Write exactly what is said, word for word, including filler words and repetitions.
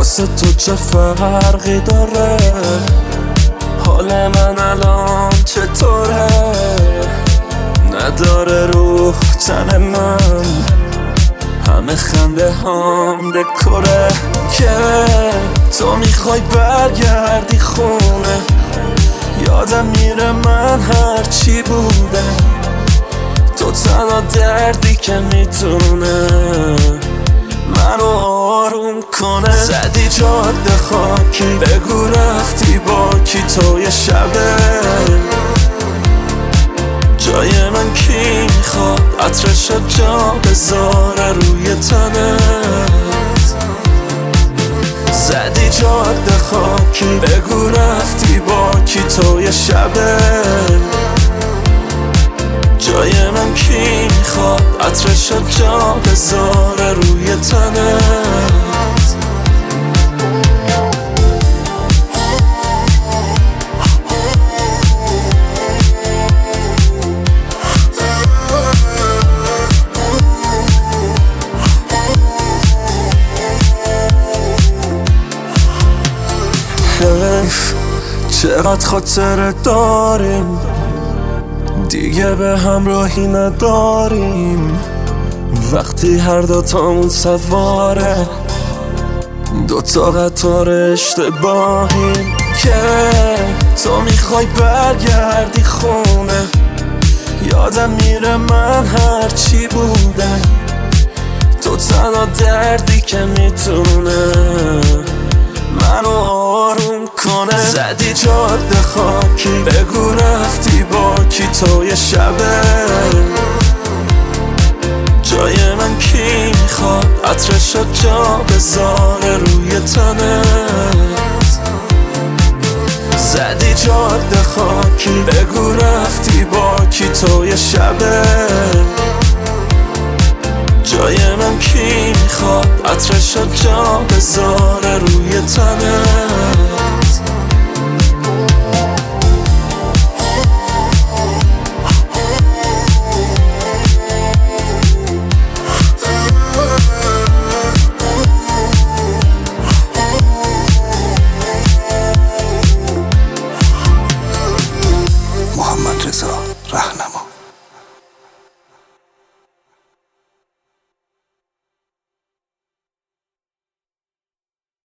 واسه تو چه فرقی داره؟ حال من الان چطوره؟ نداره روح تن من، همه خنده هم دکوره. که تو میخوای برگردی خونه، یادم میره من هرچی بوده. تو تنها دردی که میتونه منو آروم کنه. زدی جاده خاکی، بگو رفتی با کی توی شبه. جای من کی میخواد عطرش جا بذاره روی تنت؟ زدی جاده خاکی، بگو رفتی با کی توی شبه. جای من کی میخواد عطرش جا بذاره روی تنت؟ حیف چقدر خاطره داریم، دیگه به همراهی نداریم. وقتی هر دوتامون سواره دوتا قطار اشتباهیم. که تو میخوای برگردی خونه، یادم میره من هرچی بوده. تو تنها دردی که میتونه منو آروم کنه. زدی جاده خاکی، بگو رفتی با کی توی شبه. جای من کی میخواد عطرش جا بذاره روی تنت؟ زدی جاده خاکی، بگو رفتی با کی توی شبه. جای من کی میخواد عطرش جا بذاره روی تنت؟